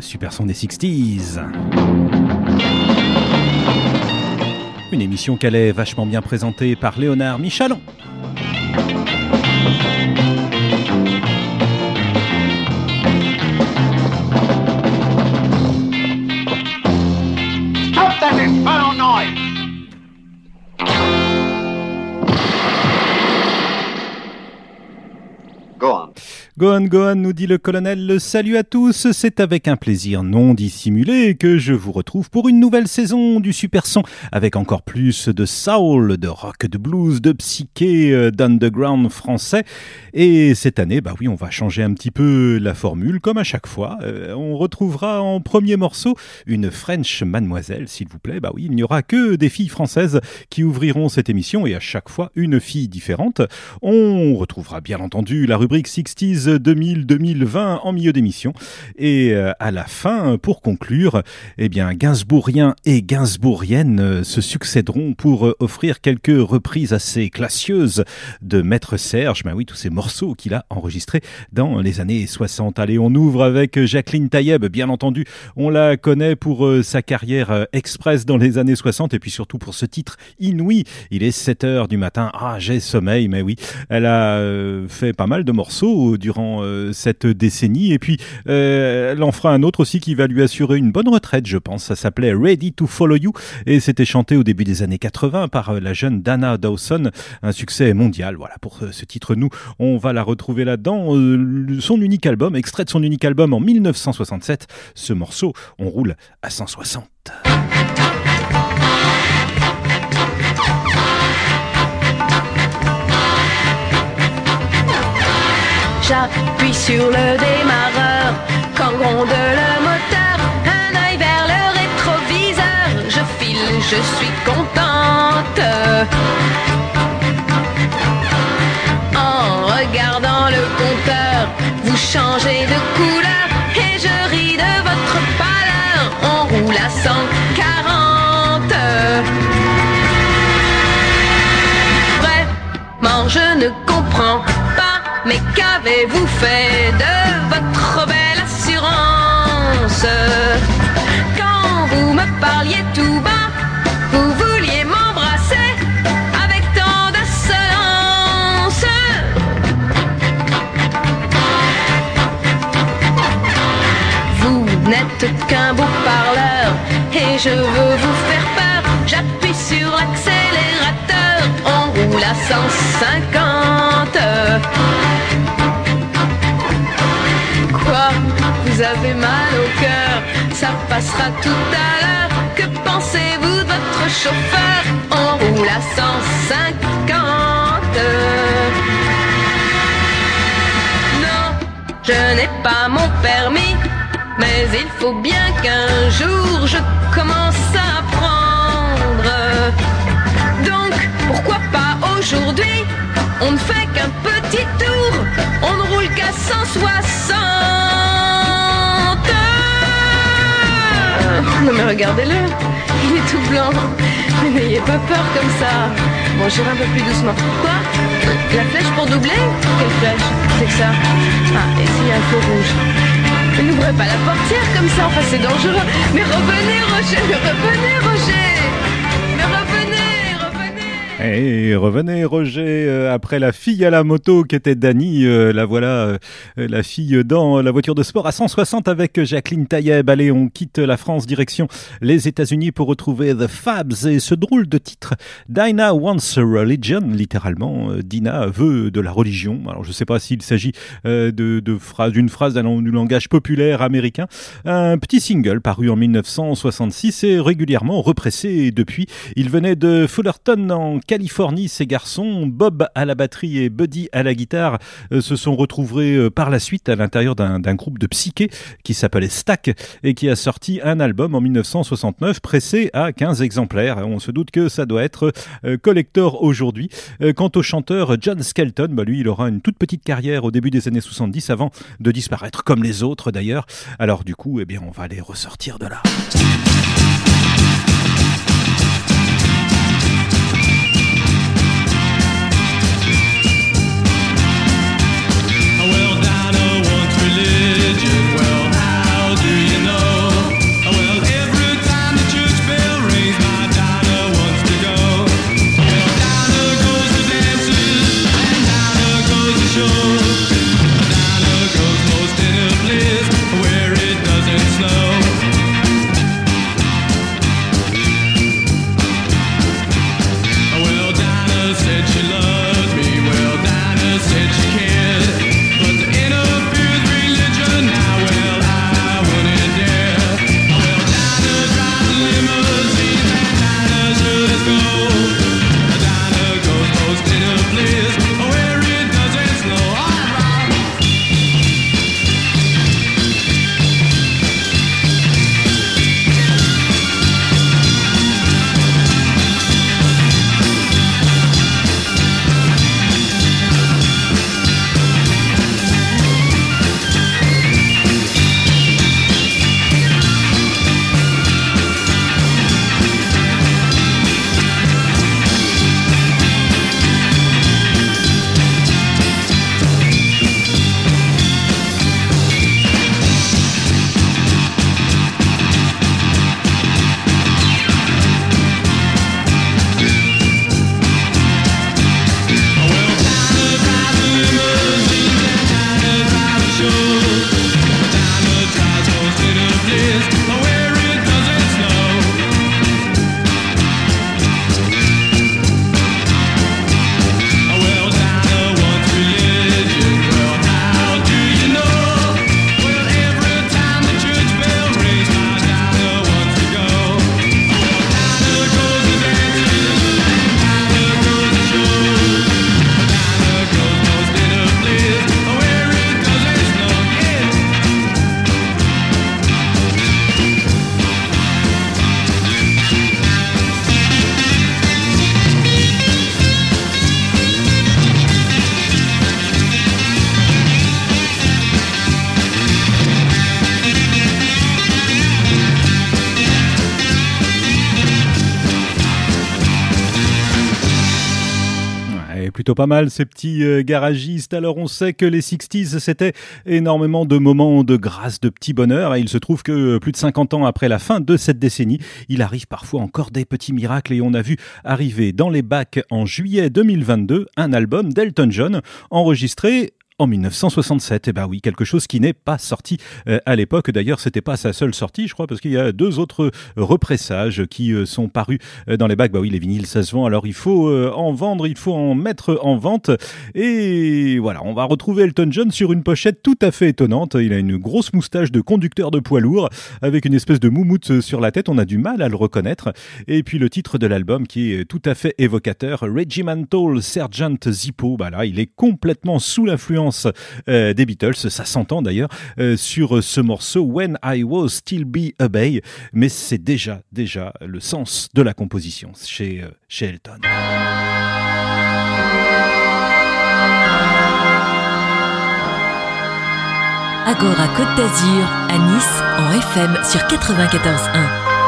super son des 60s. Une émission qu'elle est vachement bien présentée par Léonard Michalon. Stop that infernal noise! Go on. Go on, nous dit le colonel. Salut à tous, c'est avec un plaisir non dissimulé que je vous retrouve pour une nouvelle saison du Super Son, avec encore plus de soul, de rock, de blues, de psyché, d'underground français. Et cette année, bah oui, on va changer un petit peu la formule, comme à chaque fois. On retrouvera en premier morceau une French mademoiselle, s'il vous plaît. Bah oui, il n'y aura que des filles françaises qui ouvriront cette émission, et à chaque fois une fille différente. On retrouvera bien entendu la rubrique 60s 2000-2020 en milieu d'émission. Et à la fin, pour conclure, eh bien, Gainsbourgiens et Gainsbourgiennes se succéderont pour offrir quelques reprises assez classieuses de Maître Serge. Ben oui, tous ces morceaux qu'il a enregistrés dans les années 60. Allez, on ouvre avec Jacqueline Taïeb. Bien entendu, on la connaît pour sa carrière express dans les années 60 et puis surtout pour ce titre inouï. Il est 7h du matin. Ah, j'ai sommeil, mais oui. Elle a fait pas mal de morceaux durant cette décennie, et puis elle en fera un autre aussi qui va lui assurer une bonne retraite, je pense. Ça s'appelait Ready to Follow You et c'était chanté au début des années 80 par la jeune Dana Dawson, un succès mondial. Voilà, pour ce titre, nous on va la retrouver là-dedans, son unique album, extrait de son unique album en 1967. Ce morceau, on roule à 160. J'appuie sur le démarreur quand gronde le moteur. Un œil vers le rétroviseur. Je file, je suis contente. En regardant le compteur, vous changez de couleur et je ris de votre pâleur. On roule à 140. Vraiment, je ne comprends pas. Mais qu'avez-vous fait de votre belle assurance? Quand vous me parliez tout bas, vous vouliez m'embrasser avec tant d'insolence. Vous n'êtes qu'un beau parleur et je veux vous faire peur. J'appuie sur l'accélérateur, on roule à 150. Quoi? Vous avez mal au cœur? Ça passera tout à l'heure. Que pensez-vous de votre chauffeur? On roule à 150. Non, je n'ai pas mon permis, mais il faut bien qu'un jour je commence à apprendre. Donc, pourquoi pas aujourd'hui? On ne fait qu'un petit tour, on ne roule qu'à 160. Non mais regardez-le, il est tout blanc. Mais n'ayez pas peur comme ça. Bon, j'irai un peu plus doucement. Quoi? La flèche pour doubler? Quelle flèche? C'est que ça? Ah, et s'il y a un feu rouge? Mais n'ouvrez pas la portière comme ça, enfin c'est dangereux. Mais revenez Roger, mais revenez Roger. Mais revenez. Et revenez Roger, après la fille à la moto qui était Dani, la voilà, la fille dans la voiture de sport à 160 avec Jacqueline Taïeb. Allez, on quitte la France, direction les États-Unis pour retrouver The Fabs et ce drôle de titre, Dinah Wants a Religion, littéralement, Dinah veut de la religion. Alors je ne sais pas s'il s'agit d'une phrase du langage populaire américain. Un petit single paru en 1966 et régulièrement repressé depuis. Il venait de Fullerton en Californie. Ces garçons, Bob à la batterie et Buddy à la guitare, se sont retrouvés par la suite à l'intérieur d'un groupe de psyché qui s'appelait Stack et qui a sorti un album en 1969 pressé à 15 exemplaires. On se doute que ça doit être collector aujourd'hui. Quant au chanteur John Skelton, bah lui il aura une toute petite carrière au début des années 70 avant de disparaître comme les autres d'ailleurs. Alors du coup, eh bien, on va les ressortir de là. Well, Dinah wants religion. Well, how do you know? plutôt pas mal ces petits garagistes. Alors on sait que les 60s c'était énormément de moments de grâce, de petit bonheur, et il se trouve que plus de 50 ans après la fin de cette décennie, il arrive parfois encore des petits miracles, et on a vu arriver dans les bacs en juillet 2022 un album d'Elton John enregistré en 1967, et ben oui, quelque chose qui n'est pas sorti à l'époque. D'ailleurs, c'était pas sa seule sortie, je crois, parce qu'il y a 2 autres repressages qui sont parus dans les bacs. Bah oui, les vinyles, ça se vend, alors il faut en vendre, il faut en mettre en vente. Et voilà, on va retrouver Elton John sur une pochette tout à fait étonnante. Il a une grosse moustache de conducteur de poids lourd, avec une espèce de moumoute sur la tête. On a du mal à le reconnaître. Et puis le titre de l'album qui est tout à fait évocateur, Regimental Sergeant Zippo. Bah là, il est complètement sous l'influence des Beatles, ça s'entend d'ailleurs sur ce morceau When I Was Still Be a Bay, mais c'est déjà le sens de la composition chez Elton. Agora Côte d'Azur à Nice en FM sur 94.1.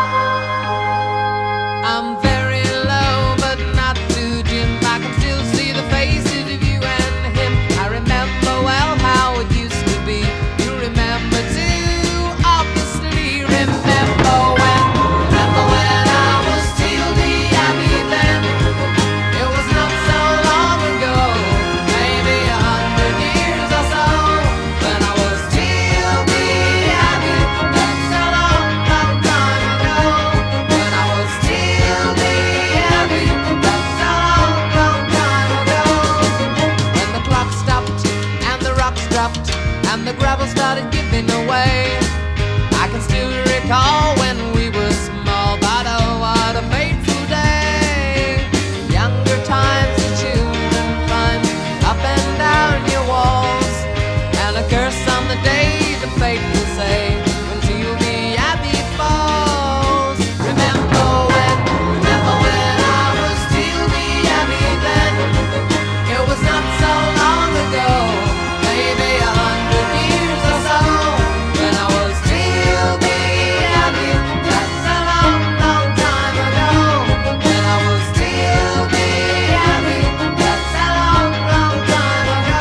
I'm very low, but not too dim. I can still see the faces of you and him. I remember well how it used to be. You remember too, obviously. Remember when I was still the Abbey then. It was not so long ago, maybe 100 years or so. When I was still the Abbey, that's a long, long time ago. When I was still the Abbey, that's a long, long time ago. When the clock stopped and the rocks dropped and the gravel started giving away, I can still recall when we were small, but oh, what a fateful day. Younger times, the children climbed up and down your walls, and a curse on the day the fate will say until the Abbey falls. Remember when I was still the Abbey then. It was not so long ago, maybe 100 years or so. When I was still the Abbey, that's a long, long time ago. When I was still the Abbey, that's a long, long time ago.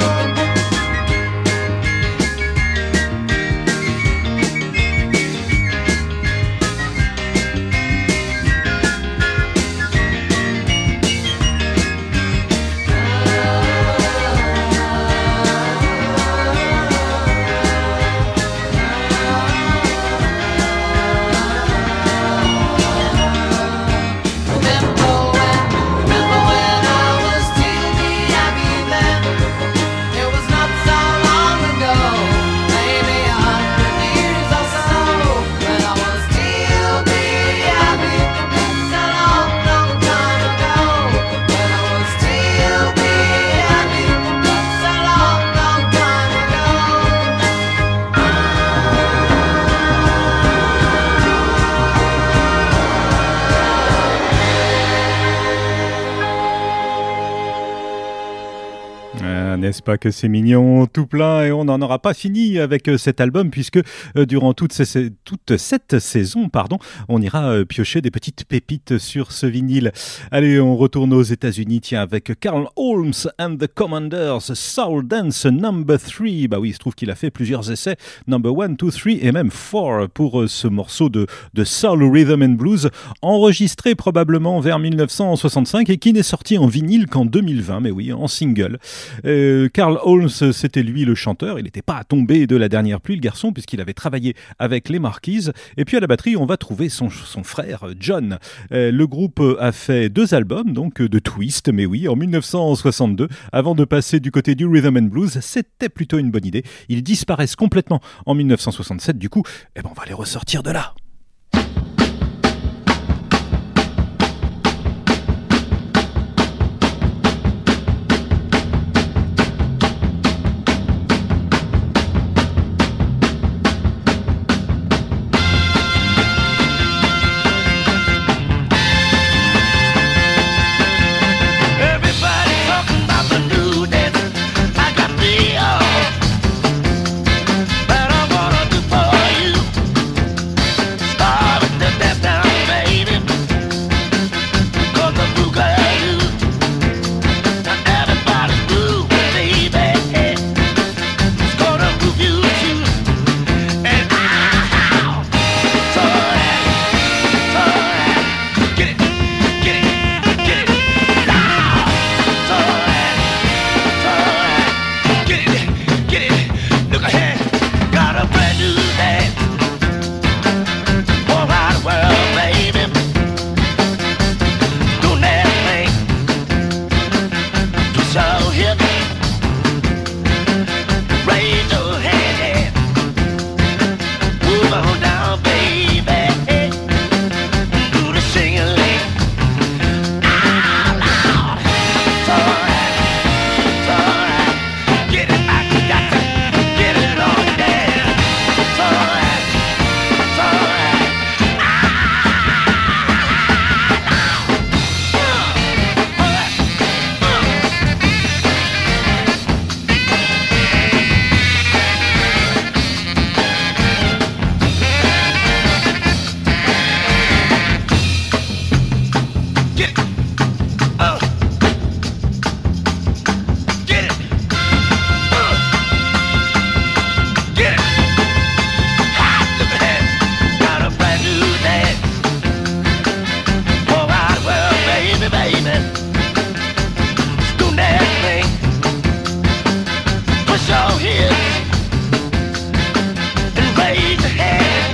Remember when I was still the Abbey then. It was not so long ago, maybe 100 years or so. When I was still the Abbey, that's a long, long time ago. When I was still the Abbey, that's a long, long time ago. Ah, n'est-ce pas que c'est mignon, tout plein, et on n'en aura pas fini avec cet album, puisque durant toute cette saison, on ira piocher des petites pépites sur ce vinyle. Allez, on retourne aux États-Unis, tiens, avec Carl Holmes and the Commanders, Soul Dance Number 3. Bah oui, il se trouve qu'il a fait plusieurs essais, Number 1, 2, 3 et même 4 pour ce morceau de Soul Rhythm and Blues, enregistré probablement vers 1965 et qui n'est sorti en vinyle qu'en 2020, mais oui, en single. Carl Holmes, c'était lui le chanteur, il n'était pas tombé de la dernière pluie, le garçon, puisqu'il avait travaillé avec les Marquis. Et puis à la batterie, on va trouver son frère John. Le groupe a fait 2 albums, donc de twist, mais oui, en 1962, avant de passer du côté du rhythm and blues. C'était plutôt une bonne idée. Ils disparaissent complètement en 1967, du coup, on va les ressortir de là. Everybody talking about the new dance. I got the that I wanna do for you. head and raise your head.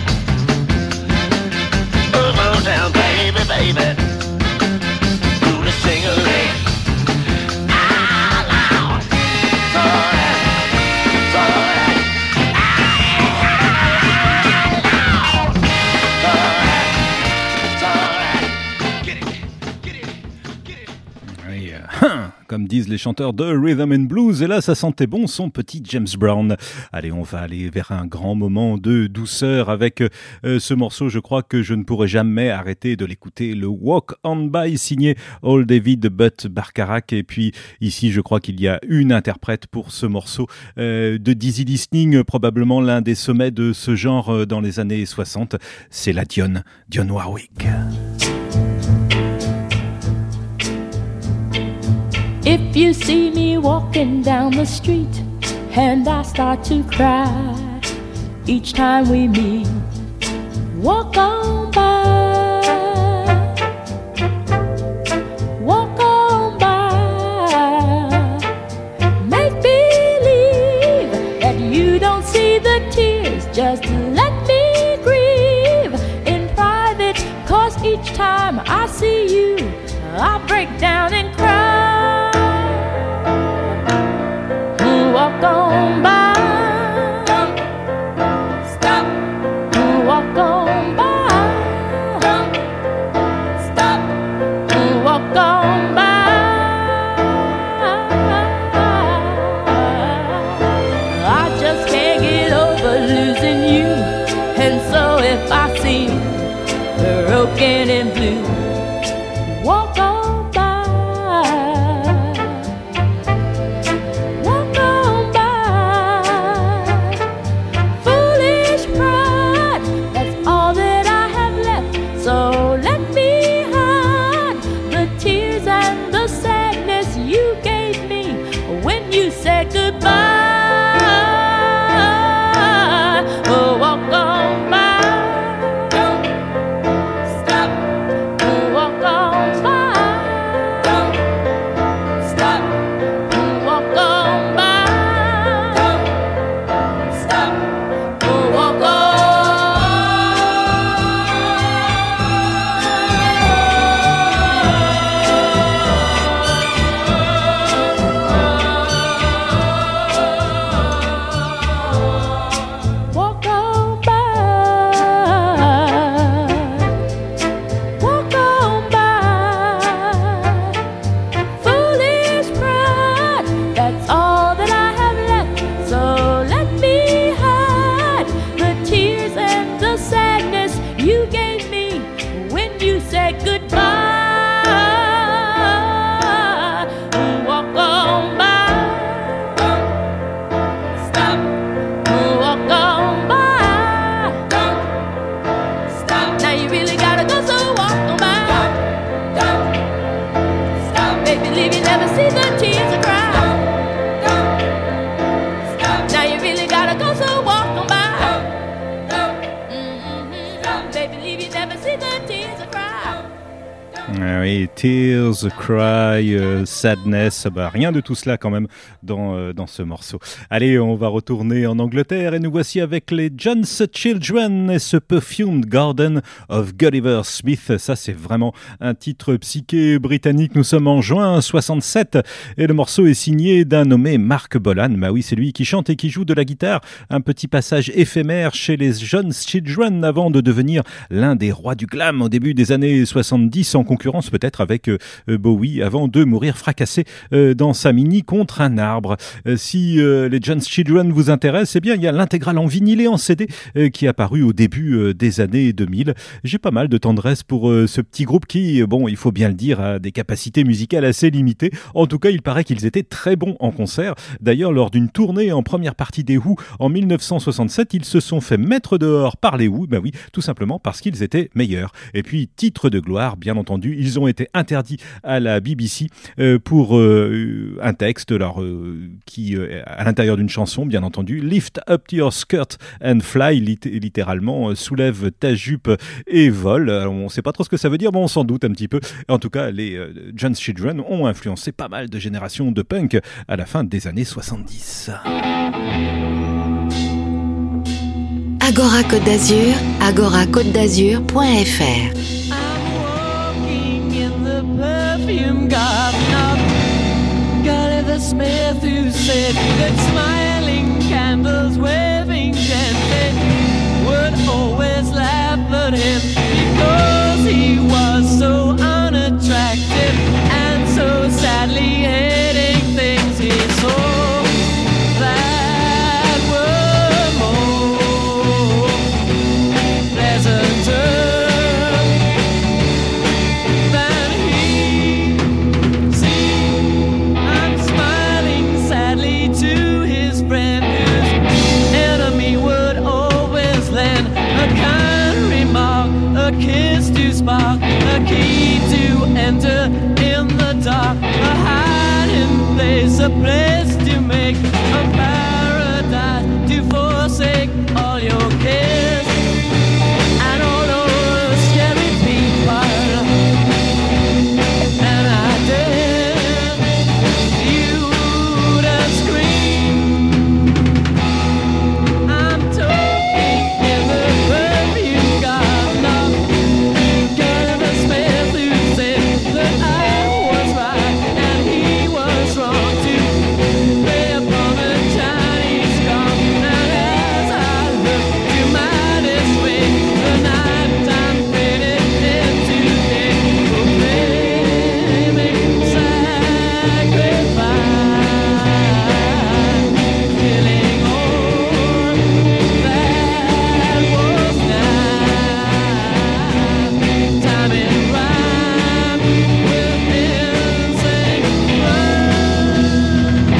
Come on down, baby, baby. Do the sing-a-ling. Ah, Lord. It's all right. It's all right. Oui, comme disent les chanteurs de Rhythm and Blues, et là ça sentait bon son petit James Brown. Allez, on va aller vers un grand moment de douceur avec ce morceau. Je crois que je ne pourrai jamais arrêter de l'écouter, le Walk On By signé Old David Butt Bacharach. Et puis ici je crois qu'il y a une interprète pour ce morceau de Dizzy Listening, probablement l'un des sommets de ce genre dans les années 60, c'est la Dionne Warwick. If you see me walking down the street and I start to cry each time we meet, walk on by, walk on by. Make believe that you don't see the tears, just let me grieve in private, 'cause each time I see you I break down and cry. Walk on by, stop, walk on by, stop, walk on by. I just can't get over losing you, and so if I seem broken and blue, walk on. Oui, Tears, Cry, Sadness, rien de tout cela quand même dans ce morceau. Allez, on va retourner en Angleterre et nous voici avec les John's Children et ce Perfumed Garden of Gulliver Smith. Ça, c'est vraiment un titre psyché britannique. Nous sommes en juin 67 et le morceau est signé d'un nommé Mark Bolan. Bah oui, c'est lui qui chante et qui joue de la guitare. Un petit passage éphémère chez les John's Children avant de devenir l'un des rois du glam au début des années 70, en concurrence peut-être avec Bowie, avant de mourir fracassé dans sa Mini contre un arbre. Si les John's Children vous intéressent, eh bien il y a l'intégrale en vinyle et en CD qui est apparu au début des années 2000. J'ai pas mal de tendresse pour ce petit groupe qui, bon, il faut bien le dire, a des capacités musicales assez limitées. En tout cas, il paraît qu'ils étaient très bons en concert. D'ailleurs, lors d'une tournée en première partie des Who en 1967, ils se sont fait mettre dehors par les Who. Bah oui, tout simplement parce qu'ils étaient meilleurs. Et puis, titre de gloire, bien entendu, ils ont été interdits à la BBC pour un texte qui, à l'intérieur d'une chanson, bien entendu, Lift up your skirt and fly, littéralement, soulève ta jupe et vole. Alors, on ne sait pas trop ce que ça veut dire, bon, on s'en doute un petit peu. En tout cas, les John's Children ont influencé pas mal de générations de punk à la fin des années 70. Agora Côte d'Azur, agoracôte-d'azur.fr. Walking in the perfume garden of Gulliver Smith, who said that smiling candles waving gently would always laugh at him because he was so unattractive and so sadly hating things he saw that were more pleasanter than he. See, I'm smiling sadly to his friend whose enemy would always lend a kind remark, a kiss to spark, a key to enter in the dark, a hiding place, a place to make, a paradise to forsake all your cares and all those scary people. And I dare you to scream. I'm talking in the perfume garden of Gulliver Smith, who said that I was right and he was wrong to play upon a Chinese gong. And as I look to my dismay, the nighttime faded into day, proclaiming sacrifice, killing all that was nice. Time in rhyme with insane rhyme.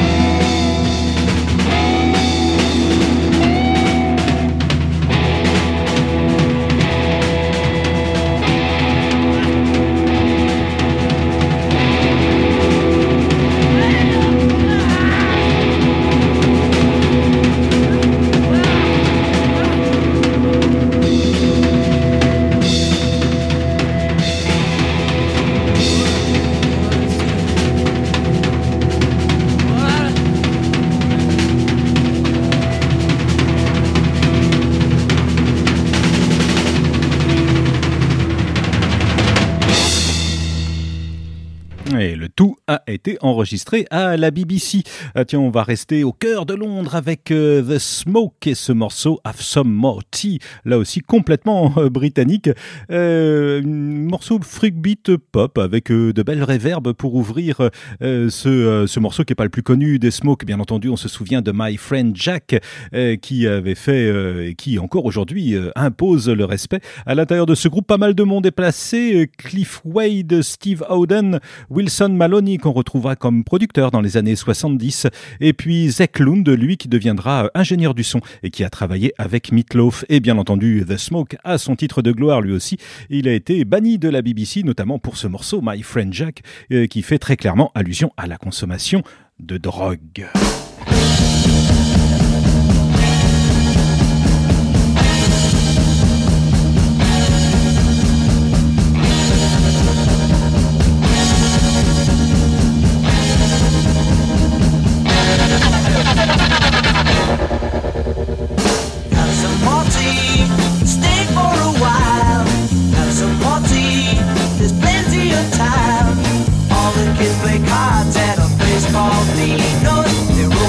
Et le tout a été enregistré à la BBC. Ah, tiens, on va rester au cœur de Londres avec The Smoke et ce morceau Have Some More Tea, là aussi complètement britannique. Morceau freak beat pop avec de belles réverbes pour ouvrir ce morceau qui est pas le plus connu des Smoke. Bien entendu, on se souvient de My Friend Jack qui avait fait et qui encore aujourd'hui impose le respect. À l'intérieur de ce groupe, pas mal de monde est placé. Cliff Wade, Steve Howden, Wilson Maloney qu'on retrouvera comme producteur dans les années 70 et puis Zach Lund, lui qui deviendra ingénieur du son et qui a travaillé avec Meatloaf. Et bien entendu The Smoke a son titre de gloire lui aussi. Il a été banni de la BBC notamment pour ce morceau My Friend Jack qui fait très clairement allusion à la consommation de drogue. Have some more tea, stay for a while. Have some more tea, there's plenty of time. All the kids play cards at a baseball field. They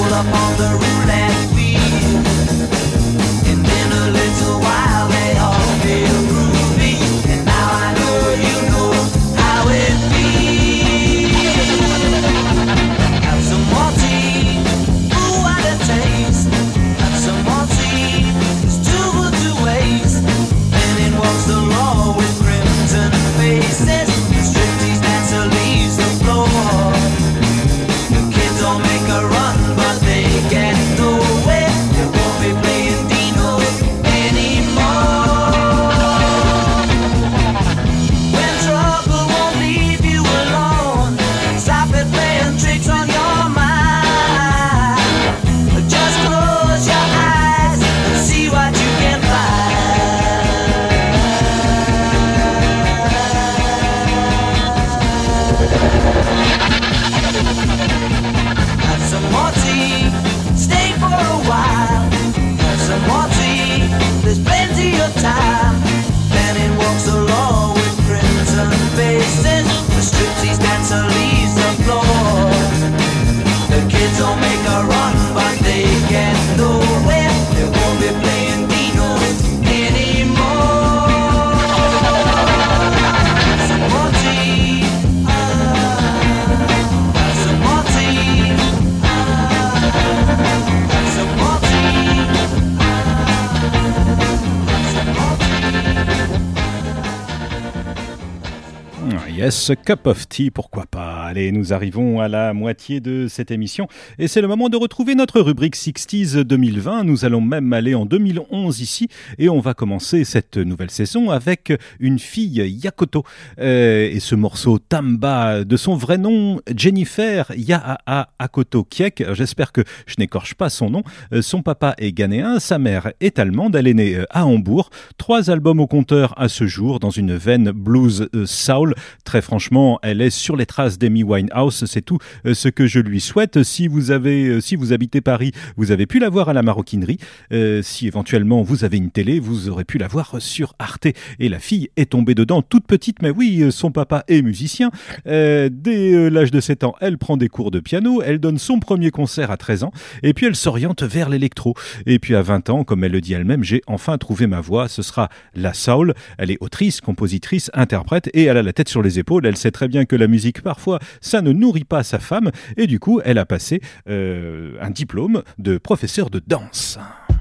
Yes, cup of tea, pourquoi pas. Allez, nous arrivons à la moitié de cette émission et c'est le moment de retrouver notre rubrique 60s 2020. Nous allons même aller en 2011 ici et on va commencer cette nouvelle saison avec une fille, Yakoto, et ce morceau Tamba, de son vrai nom Jennifer Yahaa Akoto Kiek. J'espère que je n'écorche pas son nom. Son papa est ghanéen, sa mère est allemande, elle est née à Hambourg. 3 albums au compteur à ce jour dans une veine blues soul. Très franchement, elle est sur les traces d'Amy Winehouse, c'est tout ce que je lui souhaite. Si vous habitez Paris, vous avez pu la voir à la Maroquinerie. Si éventuellement vous avez une télé, vous aurez pu la voir sur Arte. Et la fille est tombée dedans toute petite, mais oui, son papa est musicien. Dès l'âge de 7 ans, elle prend des cours de piano, elle donne son premier concert à 13 ans, et puis elle s'oriente vers l'électro. Et puis à 20 ans, comme elle le dit elle-même, j'ai enfin trouvé ma voie, ce sera la soul. Elle est autrice, compositrice, interprète, et elle a la tête sur les épaules. Elle sait très bien que la musique, parfois, ça ne nourrit pas sa femme, et du coup, elle a passé un diplôme de professeur de danse.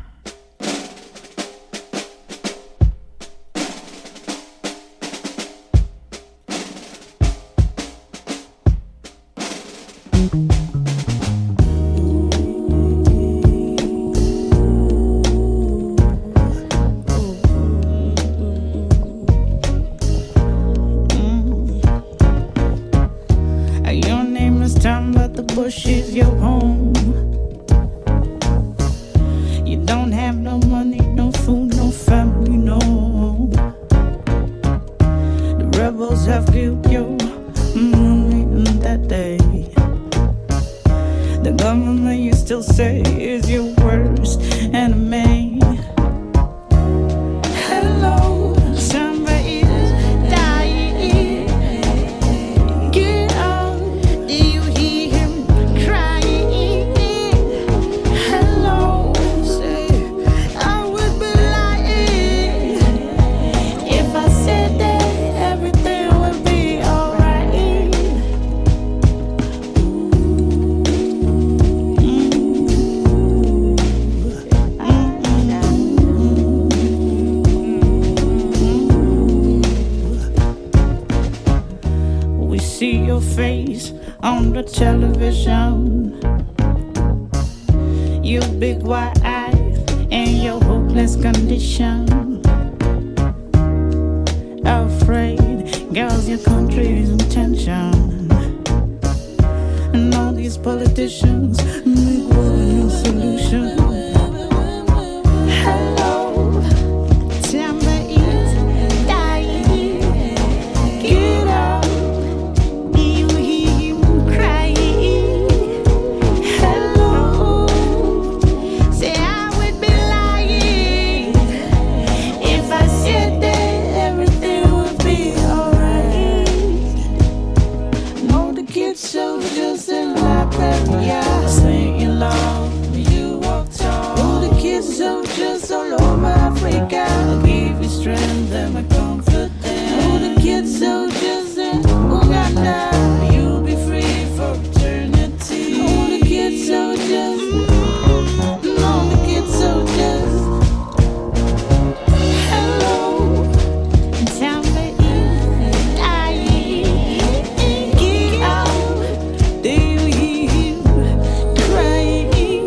Bush is your home. You don't have no money, no food, no family, no. The rebels have killed you that day. The government you still say is your worst enemy. Hello, somebody is dying. Get up, do you hear him crying? Hello, say I would be lying if I said that everything would be alright. We see your face on the television, your big wide eyes and your hopeless condition. Afraid, girls, your country is in tension, and all these politicians make one solution. Hello, Tamba is dying. Get up, do you hear him crying? Hello, say I would be lying if I said that everything would be alright. No, the kids soldiers in Liberia singing love, you walk tall. Oh, the kids soldiers all over Africa give you strength and my comfort. Oh, the kids soldiers in Uganda, you'll be free for eternity. Oh, the kids soldiers, no, the kids soldiers. Hello, Tamba is dying. Get out, do you hear him crying?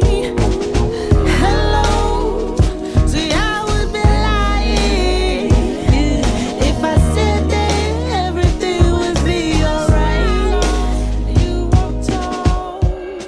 Hello, say I would be lying if I said that everything would be alright. You walk tall.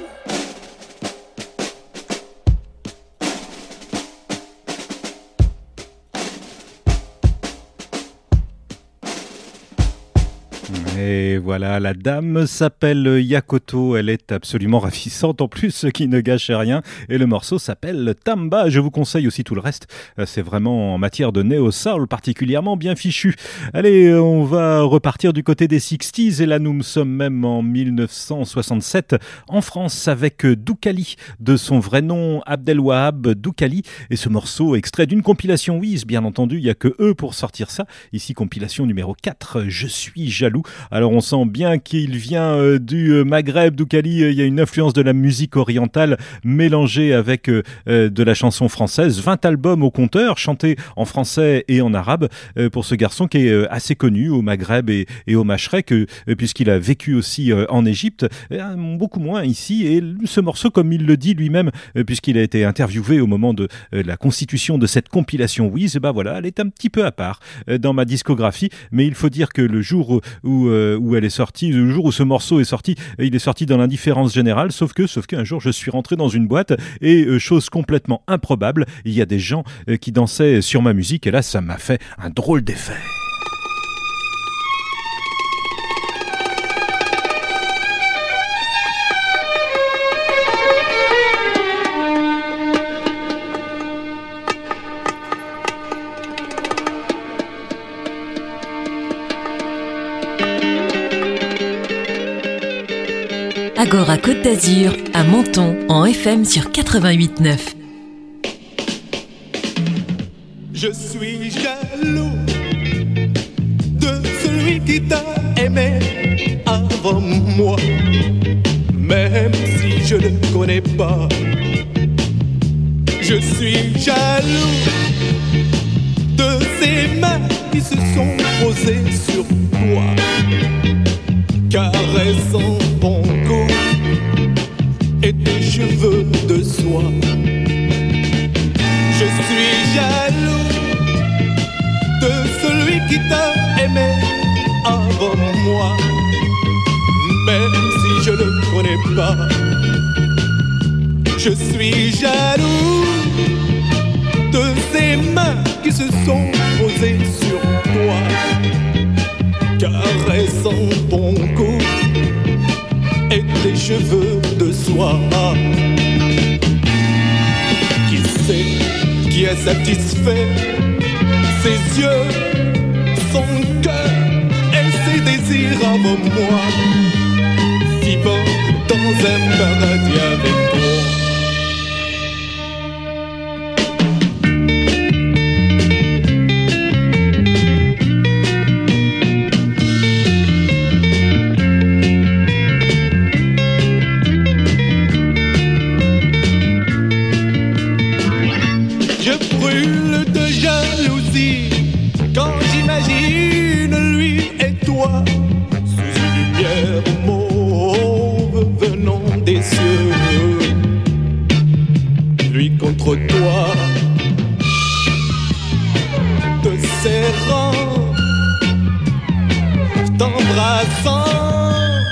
Et voilà, la dame s'appelle Yakoto, elle est absolument ravissante en plus, ce qui ne gâche rien. Et le morceau s'appelle Tamba. Je vous conseille aussi tout le reste. C'est vraiment en matière de néo-soul particulièrement bien fichu. Allez, on va repartir du côté des 60s et là nous sommes même en 1967 en France avec Doukali, de son vrai nom Abdelwahab Doukali. Et ce morceau extrait d'une compilation Wiz, bien entendu, il n'y a que eux pour sortir ça. Ici compilation numéro 4, Je suis jaloux. Alors on sent bien qu'il vient du Maghreb, d'Oukali. Il y a une influence de la musique orientale mélangée avec de la chanson française. 20 albums au compteur, chantés en français et en arabe, pour ce garçon qui est assez connu au Maghreb et au Mashrek, puisqu'il a vécu aussi en Égypte, beaucoup moins ici. Et ce morceau, comme il le dit lui-même, puisqu'il a été interviewé au moment de la constitution de cette compilation Wiz, bah voilà, elle est un petit peu à part dans ma discographie, mais il faut dire que le jour où elle est sortie, le jour où ce morceau est sorti, il est sorti dans l'indifférence générale, sauf qu'un jour je suis rentré dans une boîte et chose complètement improbable, il y a des gens qui dansaient sur ma musique et là ça m'a fait un drôle d'effet. Agora Côte d'Azur, à Menton, en FM sur 88.9. Je suis jaloux de celui qui t'a aimé avant moi, même si je ne connais pas. Je suis jaloux de ces mains qui se sont posées sur toi, caressant ton cou et tes cheveux de soie. Je suis jaloux de celui qui t'a aimé avant moi, même si je ne connais pas. Je suis jaloux de ces mains qui se sont posées sur toi, caressant ton cou et tes cheveux de soie. Qui sait qui est satisfait, ses yeux, son cœur et ses désirs avant moi, vivant dans un paradis avec toi. Contre toi, te serrant, t'embrassant,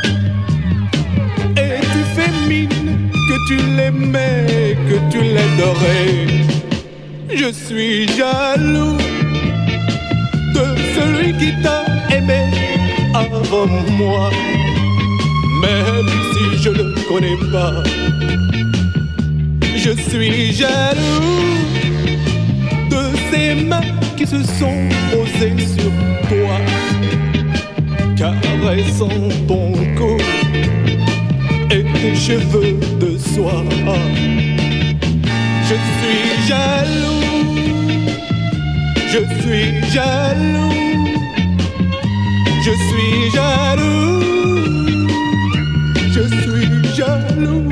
et tu fais mine que tu l'aimais, que tu l'adorais. Je suis jaloux de celui qui t'a aimé avant moi, même si je ne connais pas. Je suis jaloux de ces mains qui se sont posées sur toi, caressant ton cou et tes cheveux de soie. Je suis jaloux, je suis jaloux, je suis jaloux, je suis jaloux.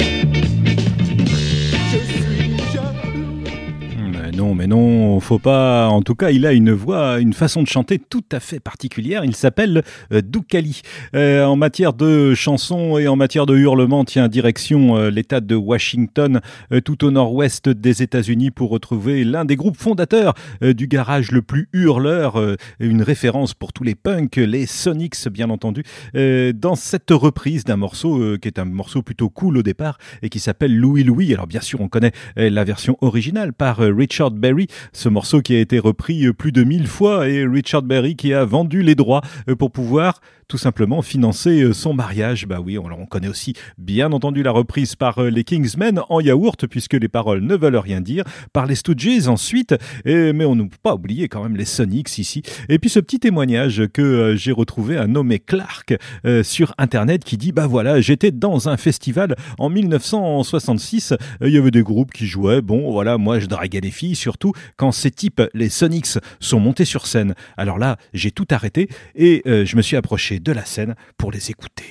Mais non, faut pas. En tout cas, il a une voix, une façon de chanter tout à fait particulière. Il s'appelle Doukali. En matière de chansons et en matière de hurlements, tiens, direction l'État de Washington, tout au nord-ouest des États-Unis, pour retrouver l'un des groupes fondateurs du garage le plus hurleur, une référence pour tous les punks, les Sonics, bien entendu, dans cette reprise d'un morceau qui est un morceau plutôt cool au départ et qui s'appelle Louie Louie. Alors bien sûr, on connaît la version originale par Richard Berry, ce morceau qui a été repris plus de 1000 fois, et Richard Berry qui a vendu les droits pour pouvoir tout simplement financer son mariage. Bah oui, on connaît aussi bien entendu la reprise par les Kingsmen en yaourt, puisque les paroles ne veulent rien dire, par les Stooges ensuite, mais on ne peut pas oublier quand même les Sonics ici. Et puis ce petit témoignage que j'ai retrouvé, un nommé Clark sur internet, qui dit bah voilà, j'étais dans un festival en 1966, il y avait des groupes qui jouaient, bon voilà, moi je draguais les filles, puis surtout quand ces types, les Sonics, sont montés sur scène. Alors là, j'ai tout arrêté et je me suis approché de la scène pour les écouter.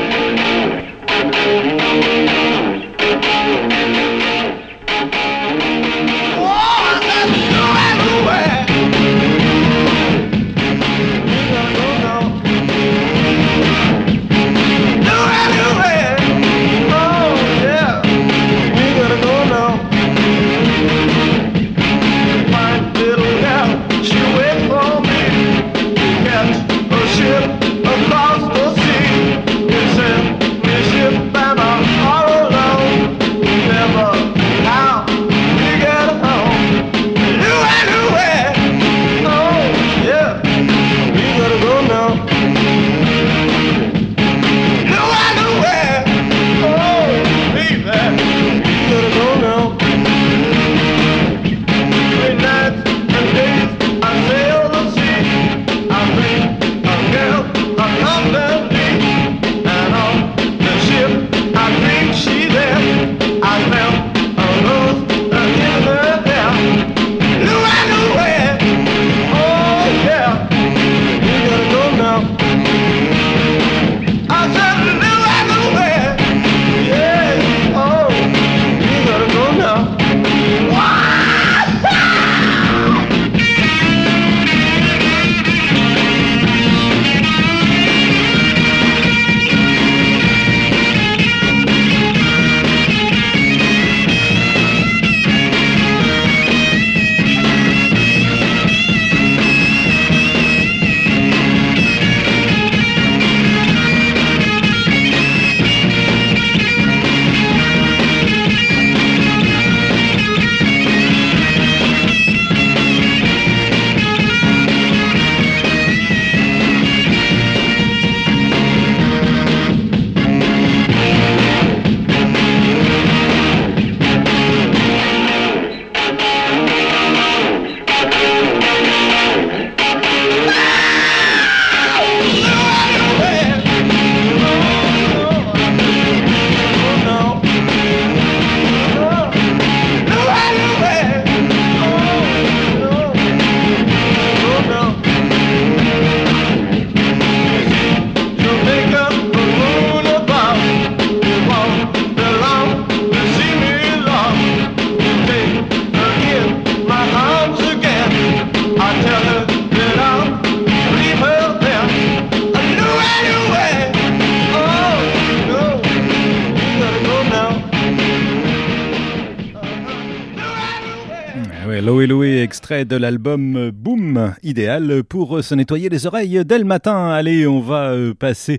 Extrait de l'album Boom, idéal pour se nettoyer les oreilles dès le matin. Allez, on va passer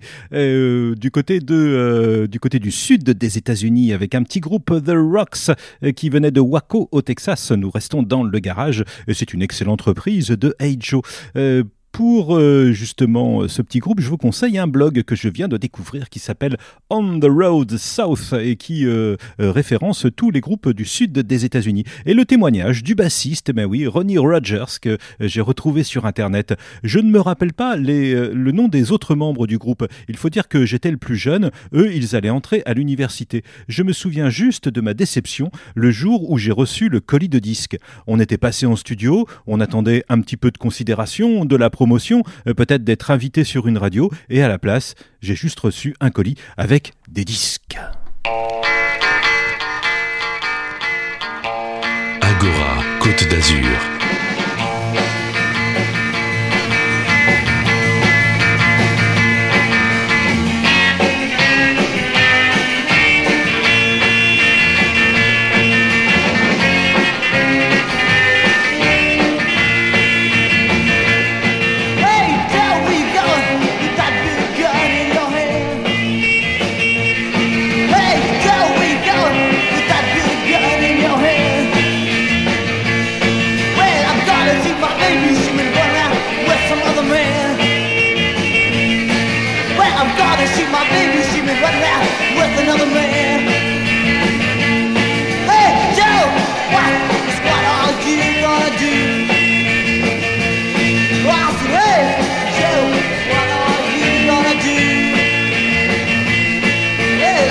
du côté du sud des États-Unis avec un petit groupe The Rocks qui venait de Waco au Texas. Nous restons dans le garage et c'est une excellente reprise de Hey Joe. Pour justement ce petit groupe, je vous conseille un blog que je viens de découvrir qui s'appelle On the Road South et qui référence tous les groupes du sud des États-Unis. Et le témoignage du bassiste, mais oui, Ronnie Rogers, que j'ai retrouvé sur Internet. Je ne me rappelle pas le nom des autres membres du groupe. Il faut dire que j'étais le plus jeune. Eux, ils allaient entrer à l'université. Je me souviens juste de ma déception le jour où j'ai reçu le colis de disques. On était passé en studio, on attendait un petit peu de considération, de la promotion, peut-être d'être invité sur une radio, et à la place, j'ai juste reçu un colis avec des disques. Agora, Côte d'Azur.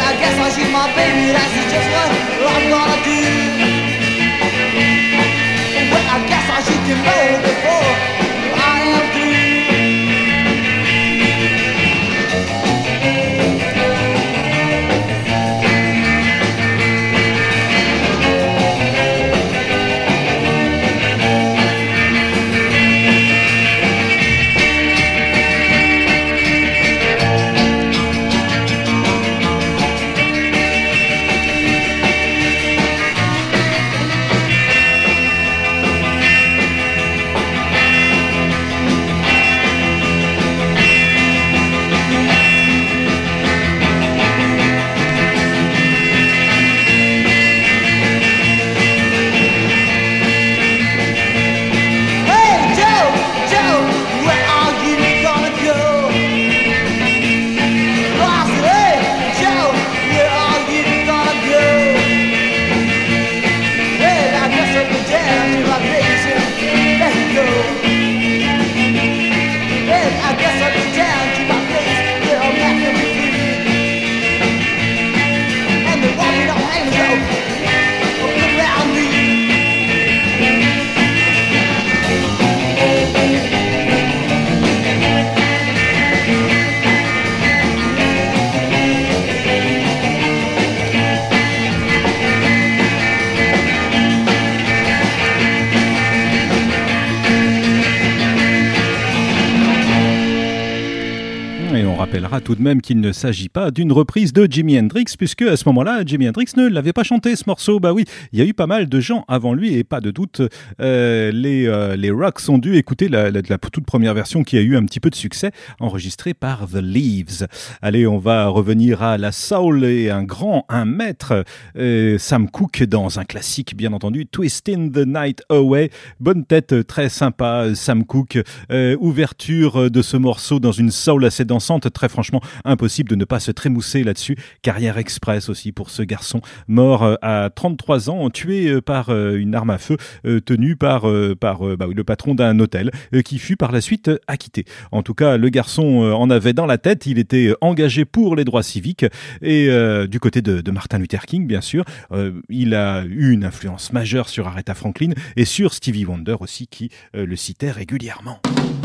Baby, that's just what I'm gonna do. rappellera tout de même qu'il ne s'agit pas d'une reprise de Jimi Hendrix, puisque à ce moment-là, Jimi Hendrix ne l'avait pas chanté ce morceau. Bah oui, il y a eu pas mal de gens avant lui et pas de doute, les Rocks ont dû écouter la toute première version qui a eu un petit peu de succès, enregistrée par The Leaves. Allez, on va revenir à la soul et un maître, Sam Cooke dans un classique bien entendu, Twisting the Night Away. Bonne tête, très sympa, Sam Cooke. Ouverture de ce morceau dans une soul assez dansante, très franchement impossible de ne pas se trémousser là-dessus. Carrière express aussi pour ce garçon mort à 33 ans, tué par une arme à feu tenue par le patron d'un hôtel qui fut par la suite acquitté. En tout cas, le garçon en avait dans la tête, il était engagé pour les droits civiques et du côté de Martin Luther King, bien sûr. Il a eu une influence majeure sur Aretha Franklin et sur Stevie Wonder aussi, qui le citait régulièrement.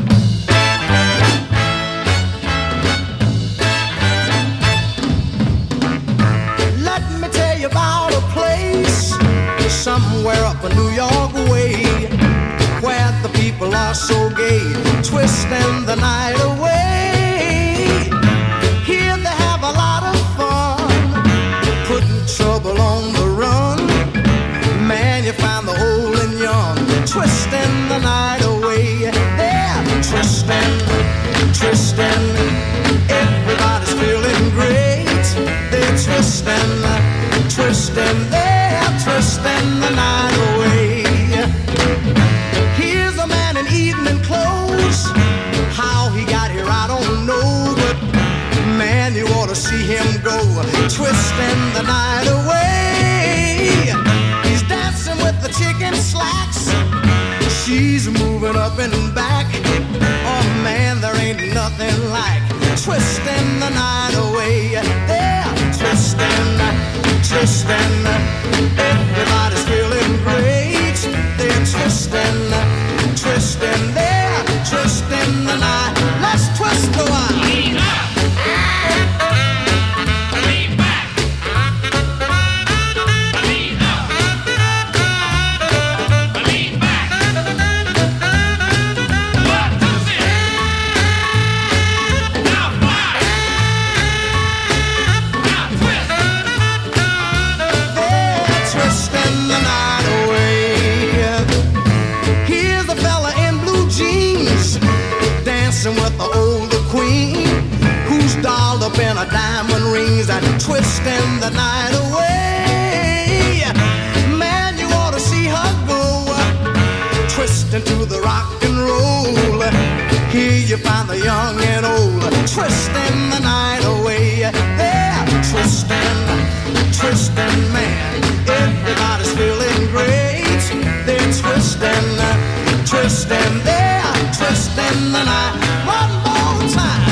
Let me tell you about a place somewhere up in New York way, where the people are so gay, twisting the night away. Here they have a lot of fun, putting trouble on the run. Man, you find the old and young, twisting the night away. They're twisting, twisting. Everybody's feeling great. They're twisting, twisting. They're twisting the night away. Here's a man in evening clothes. How he got here, I don't know. But man, you ought to see him go, twisting the night away. He's dancing with the chicken slacks. She's moving up and back. Oh man, there ain't nothing like twisting the night away. They're twisting, twisting. Everybody's feeling great. They're twisting, twisting. They're twisting the night. Let's twist the wine. With the older queen, who's dolled up in her diamond rings and twisting the night away. Man, you ought to see her go, twisting to the rock and roll. Here you find the young and old, twisting the night away. They're twisting, twisting, man. Everybody's feeling great. They're twisting, twisting. They're twisting the night. One more time.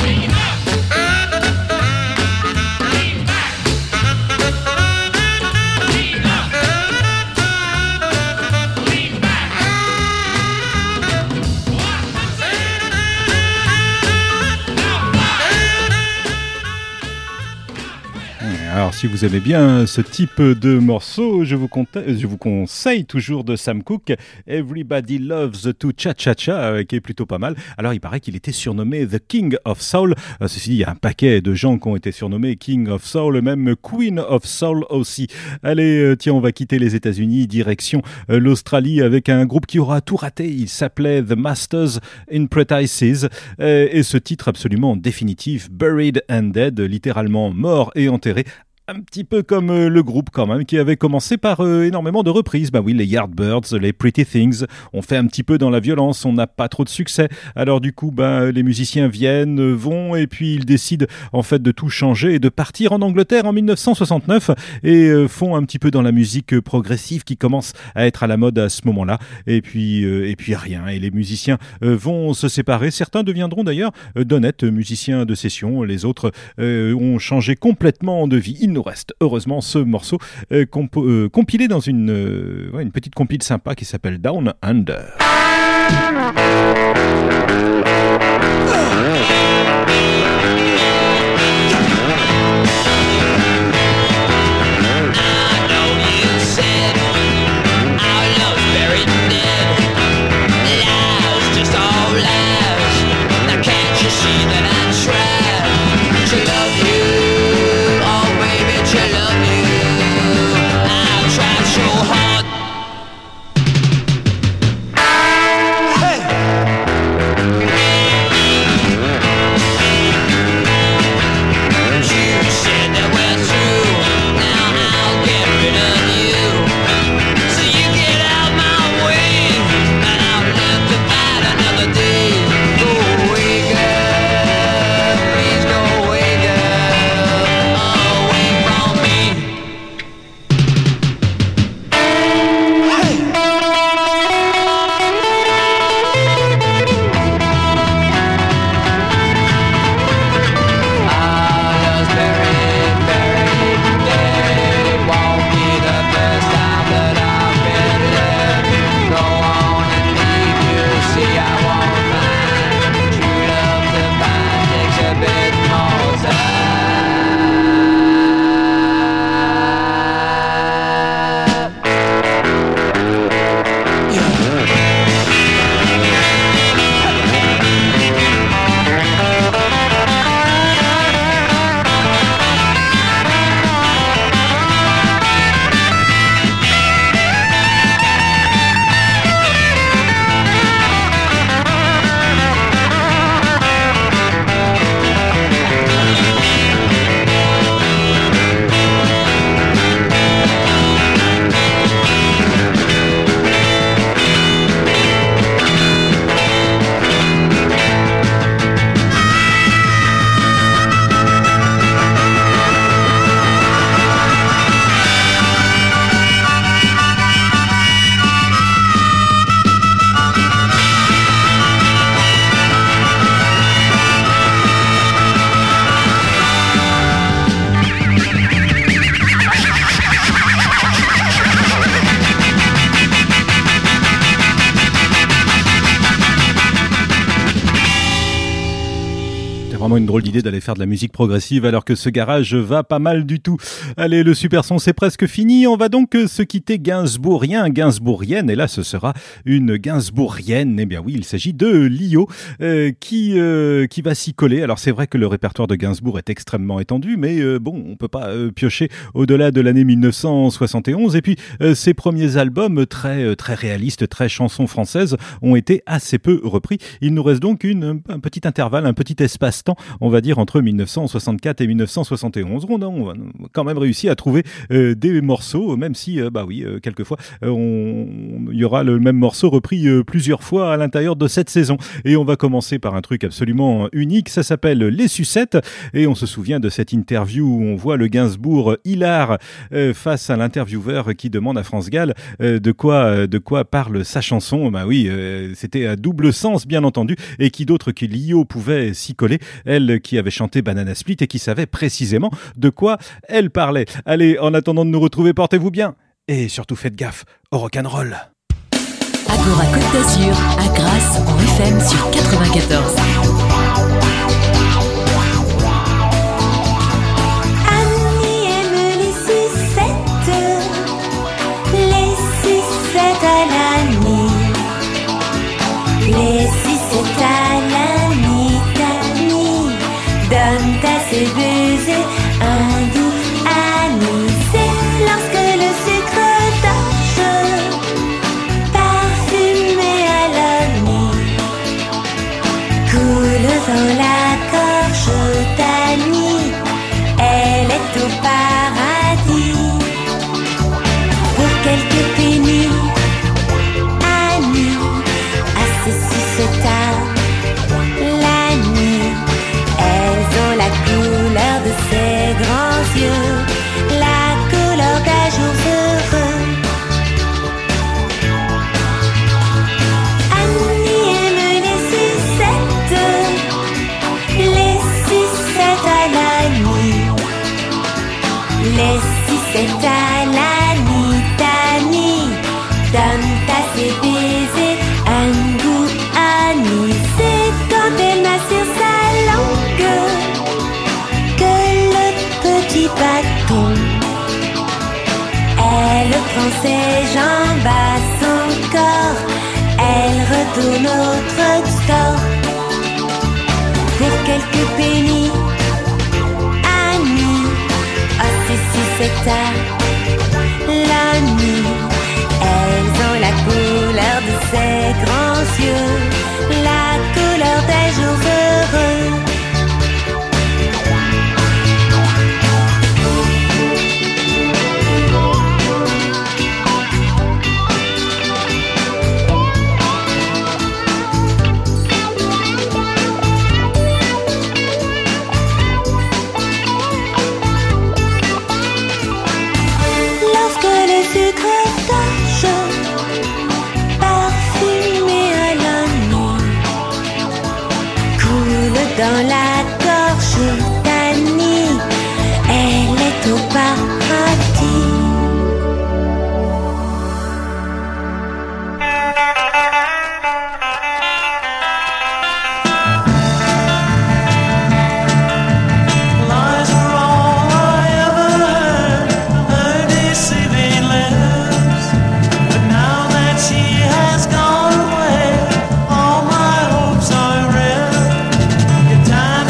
Alors, si vous aimez bien ce type de morceau, je vous conseille toujours de Sam Cooke, Everybody Loves to Cha-Cha-Cha, qui est plutôt pas mal. Alors, il paraît qu'il était surnommé The King of Soul. Ceci dit, il y a un paquet de gens qui ont été surnommés King of Soul, même Queen of Soul aussi. Allez, tiens, on va quitter les États-Unis, direction l'Australie, avec un groupe qui aura tout raté. Il s'appelait The Masters in Practices, et ce titre absolument définitif, Buried and Dead, littéralement mort et enterré. Un petit peu comme le groupe quand même, qui avait commencé par énormément de reprises. Bah oui, les Yardbirds, les Pretty Things, on fait un petit peu dans la violence, on n'a pas trop de succès. Alors du coup, les musiciens viennent, vont, et puis ils décident en fait de tout changer et de partir en Angleterre en 1969 et font un petit peu dans la musique progressive qui commence à être à la mode à ce moment-là. Et puis rien. Et les musiciens vont se séparer. Certains deviendront d'ailleurs d'honnêtes musiciens de session. Les autres ont changé complètement de vie. Il nous reste heureusement ce morceau compilé dans une petite compile sympa qui s'appelle Down Under. See that I tried. vraiment une drôle d'idée d'aller faire de la musique progressive alors que ce garage va pas mal du tout. Allez, le super son c'est presque fini, on va donc se quitter gainsbourgien, gainsbourgienne, et là ce sera une gainsbourgienne, eh bien oui, il s'agit de Lio qui va s'y coller. Alors c'est vrai que le répertoire de Gainsbourg est extrêmement étendu, mais bon, on peut pas piocher au-delà de l'année 1971, et puis ses premiers albums très réalistes, très chansons françaises ont été assez peu repris. Il nous reste donc un petit intervalle, un petit espace-temps, on va dire, entre 1964 et 1971. On a quand même réussi à trouver des morceaux, même si, quelquefois, il y aura le même morceau repris plusieurs fois à l'intérieur de cette saison. Et on va commencer par un truc absolument unique, ça s'appelle Les Sucettes, et on se souvient de cette interview où on voit le Gainsbourg hilar face à l'intervieweur qui demande à France Gall de quoi parle sa chanson. Bah oui, c'était à double sens bien entendu, et qui d'autre que Lio pouvait s'y coller, elle qui avait chanté Banana Split et qui savait précisément de quoi elle parlait. Allez, en attendant de nous retrouver, portez-vous bien et surtout faites gaffe au rock'n'roll. Agora Côte d'Azur, à Grasse en FM sur 94. Annie aime les sucettes à l'Annie, les sucettes à l'Annie, Annie, donne à ses baisers un goût Annie. C'est lorsque le sucre d'orge parfumé à l'Annie coule dans la gorge d'Annie, elle est au paradis. Pour quelques pénis, Annie a ses sucettes à l'Annie. Elles ont la couleur de ses grands yeux, la couleur d'un jour heureux. Annie aime les sucettes à l'Annie, les sucettes à l'Annie, Annie, donne à ses baisers un goût Annie. C'est quand elle masse sur sa langue que le petit bâton, elle prend ses jambes à son corps, elle retourne au drugstore. Pour quelques pennies, Annie a ses sucettes à l'Annie. Elles ont la couleur de ses grands yeux, la couleur des jours heureux. Dans la gorge d'Annie, elle est au paradis. Lies are all I ever heard, her deceiving lips. But now that she has gone away, all my hopes are ripped. Time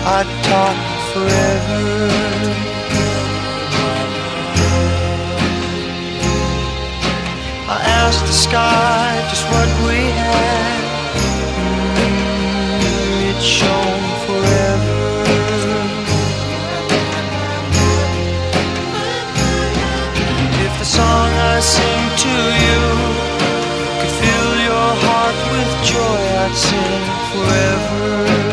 I'd talk forever. I asked the sky just what we had. It shone forever. If the song I sing to you could fill your heart with joy, I'd sing forever.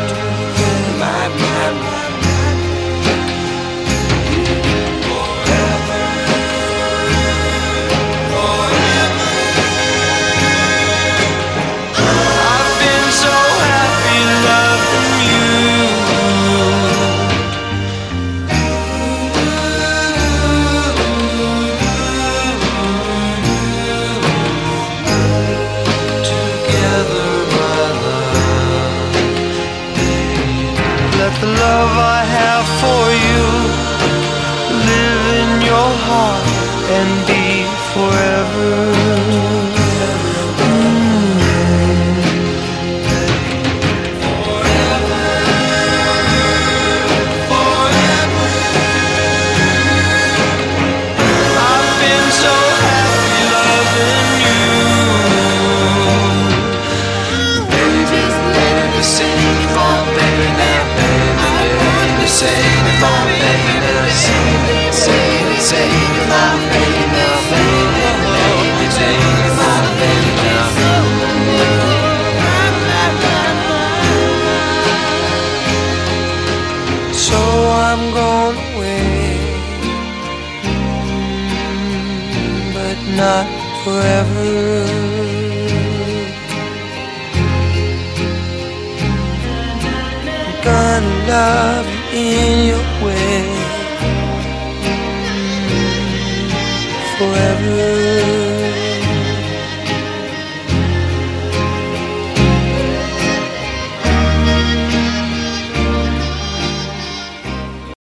The love I have for you live in your heart and be forever. I've been so happy loving you. Baby, let me sing for baby now. Say it for me, say it for me, say it for me now. So I'm going away, but not forever. I'm gonna love you in your way forever.